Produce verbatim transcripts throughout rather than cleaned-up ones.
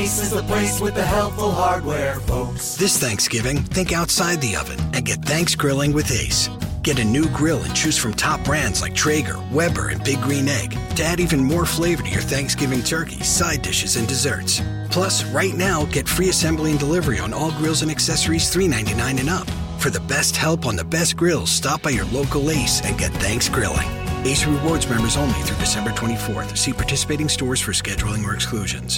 Ace is the place with the helpful hardware, folks. This Thanksgiving, think outside the oven and get Thanks Grilling with Ace. Get a new grill and choose from top brands like Traeger, Weber, and Big Green Egg to add even more flavor to your Thanksgiving turkey, side dishes, and desserts. Plus, right now, get free assembly and delivery on all grills and accessories three ninety-nine and up. For the best help on the best grills, stop by your local Ace and get Thanks Grilling. Ace Rewards members only through December twenty-fourth. See participating stores for scheduling or exclusions.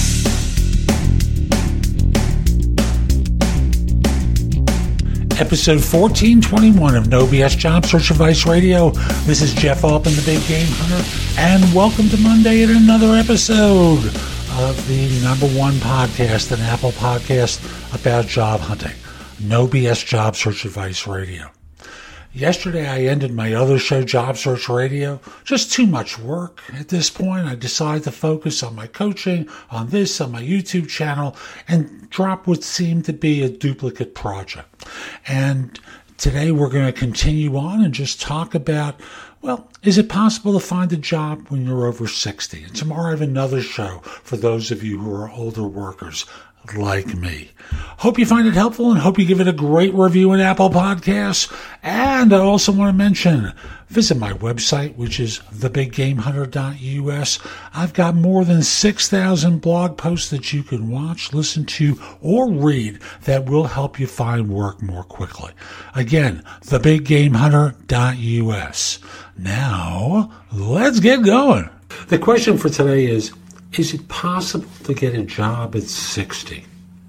Episode fourteen twenty-one of No B S Job Search Advice Radio. This is Jeff Altman, the Big Game Hunter, and welcome to Monday and another episode of the number one podcast, an Apple podcast about job hunting. No B S Job Search Advice Radio. Yesterday, I ended my other show, Job Search Radio. Just too much work at this point. I decided to focus on my coaching, on this, on my YouTube channel, and drop what seemed to be a duplicate project. And today, we're going to continue on and just talk about, well, is it possible to find a job when you're over sixty? And tomorrow, I have another show for those of you who are older workers like me. Hope you find it helpful and hope you give it a great review in Apple Podcasts. And I also want to mention, visit my website, which is the big game hunter dot U S. I've got more than six thousand blog posts that you can watch, listen to, or read that will help you find work more quickly. Again, the big game hunter dot U S. Now, let's get going. The question for today is, is it possible to get a job at sixty?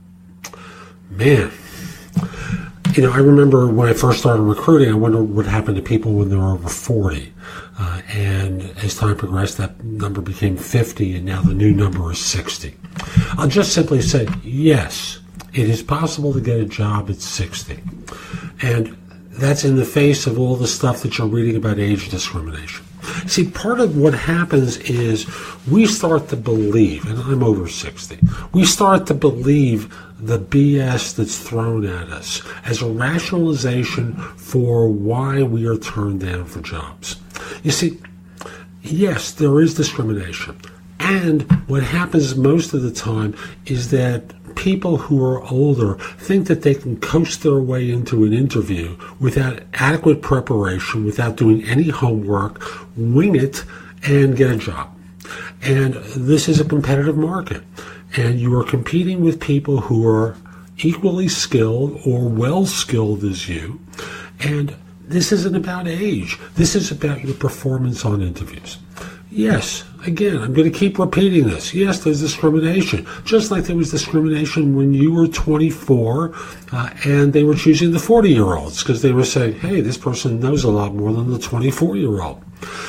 Man, you know, I remember when I first started recruiting, I wondered what happened to people when they were over forty. Uh, and as time progressed, that number became fifty, and now the new number is sixty. I'll just simply say, yes, it is possible to get a job at sixty. And that's in the face of all the stuff that you're reading about age discrimination. See, part of what happens is we start to believe, and I'm over sixty, we start to believe the B S that's thrown at us as a rationalization for why we are turned down for jobs. You see, yes, there is discrimination. And what happens most of the time is that people who are older think that they can coast their way into an interview without adequate preparation, without doing any homework, wing it, and get a job. And this is a competitive market. And you are competing with people who are equally skilled or well-skilled as you. And this isn't about age. This is about your performance on interviews. Yes, again, I'm going to keep repeating this. Yes, there's discrimination. Just like there was discrimination when you were twenty-four uh, and they were choosing the forty-year-olds because they were saying, hey, this person knows a lot more than the twenty-four-year-old.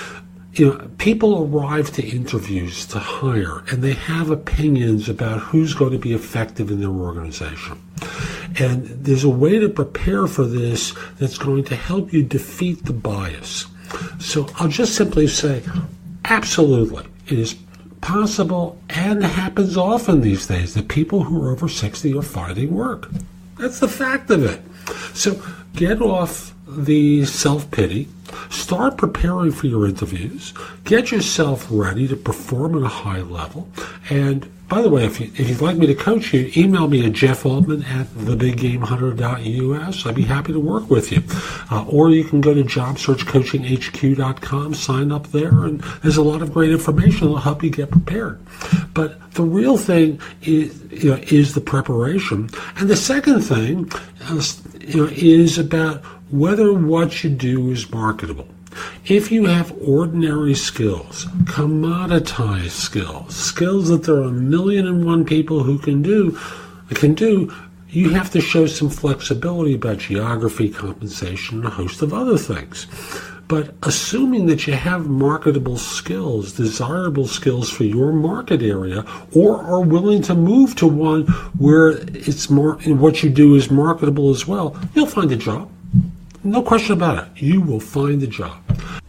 You know, people arrive to interviews to hire, and they have opinions about who's going to be effective in their organization. And there's a way to prepare for this that's going to help you defeat the bias. So I'll just simply say, absolutely, it is possible and happens often these days that people who are over sixty are finding work. That's the fact of it. So get off the self-pity, start preparing for your interviews, get yourself ready to perform at a high level. And by the way, if, you, if you'd like me to coach you, email me at jeff altman at the big game hunter dot U S. I'd be happy to work with you. Uh, or you can go to job search coaching H Q dot com, sign up there, and there's a lot of great information that will help you get prepared. But the real thing is, you know, is the preparation. And the second thing uh, you know, is about whether what you do is marketable. If you have ordinary skills, commoditized skills, skills that there are a million and one people who can do, can do, you have to show some flexibility about geography, compensation, and a host of other things. But assuming that you have marketable skills, desirable skills for your market area, or are willing to move to one where it's more, what you do is marketable as well, you'll find a job. No question about it. You will find a job.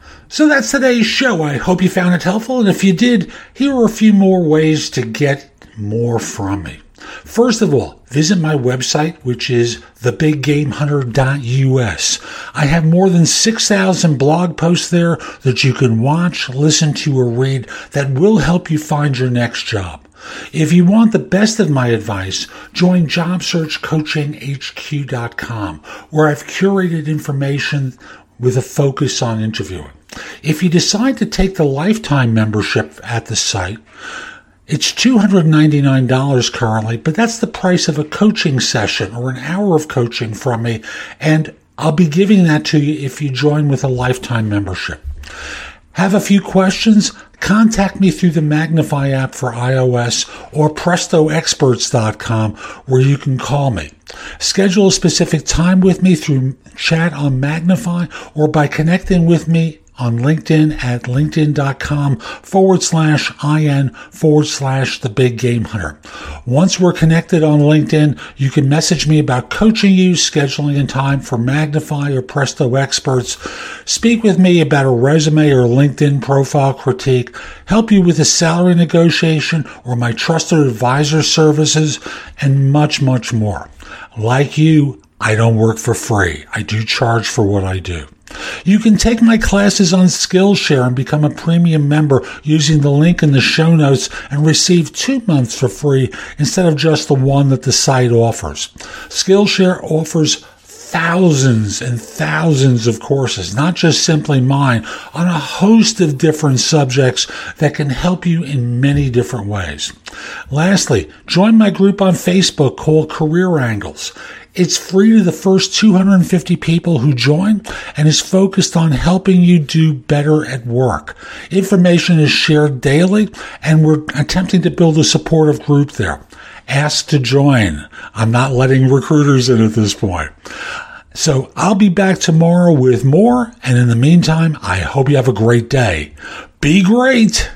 So that's today's show. I hope you found it helpful. And if you did, here are a few more ways to get more from me. First of all, visit my website, which is the big game hunter dot U S. I have more than six thousand blog posts there that you can watch, listen to, or read that will help you find your next job. If you want the best of my advice, join job search coaching H Q dot com, where I've curated information with a focus on interviewing. If you decide to take the lifetime membership at the site, it's two hundred ninety-nine dollars currently, but that's the price of a coaching session or an hour of coaching from me, and I'll be giving that to you if you join with a lifetime membership. Have a few questions? Contact me through the Magnify app for iOS or presto experts dot com, where you can call me. Schedule a specific time with me through chat on Magnify or by connecting with me on LinkedIn at linkedin.com forward slash IN forward slash the big game hunter. Once we're connected on LinkedIn, you can message me about coaching you, scheduling a time for Magnify or Presto Experts, speak with me about a resume or LinkedIn profile critique, help you with a salary negotiation or my trusted advisor services, and much, much more. Like you, I don't work for free. I do charge for what I do. You can take my classes on Skillshare and become a premium member using the link in the show notes and receive two months for free instead of just the one that the site offers. Skillshare offers thousands and thousands of courses, not just simply mine, on a host of different subjects that can help you in many different ways. Lastly, join my group on Facebook called Career Angles. It's free to the first two hundred fifty people who join and is focused on helping you do better at work. Information is shared daily, and we're attempting to build a supportive group there. Ask to join. I'm not letting recruiters in at this point. So I'll be back tomorrow with more, and in the meantime, I hope you have a great day. Be great!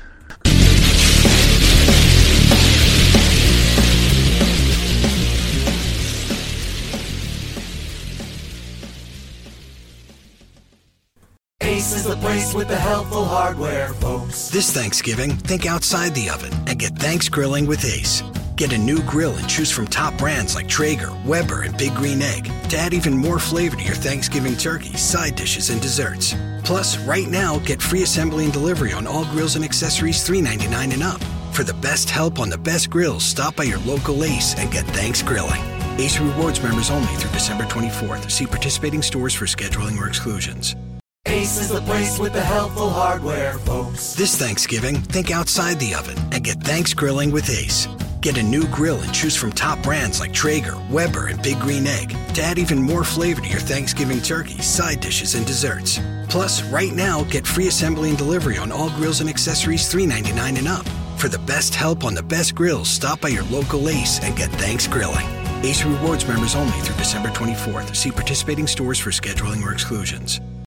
Ace is the place with the helpful hardware, folks. This Thanksgiving, think outside the oven and get thanks grilling with Ace. Get a new grill and choose from top brands like Traeger, Weber, and Big Green Egg to add even more flavor to your Thanksgiving turkey, side dishes, and desserts. Plus, right now, get free assembly and delivery on all grills and accessories three ninety-nine and up. For the best help on the best grills, stop by your local Ace and get thanks grilling. Ace Rewards members only through December twenty-fourth. See participating stores for scheduling or exclusions. Ace is the place with the helpful hardware, folks. This Thanksgiving, think outside the oven and get thanks grilling with Ace. Get a new grill and choose from top brands like Traeger, Weber, and Big Green Egg to add even more flavor to your Thanksgiving turkey, side dishes, and desserts. Plus, right now, get free assembly and delivery on all grills and accessories three ninety-nine and up. For the best help on the best grills, stop by your local Ace and get thanks grilling. Ace Rewards members only through December twenty-fourth. See participating stores for scheduling or exclusions.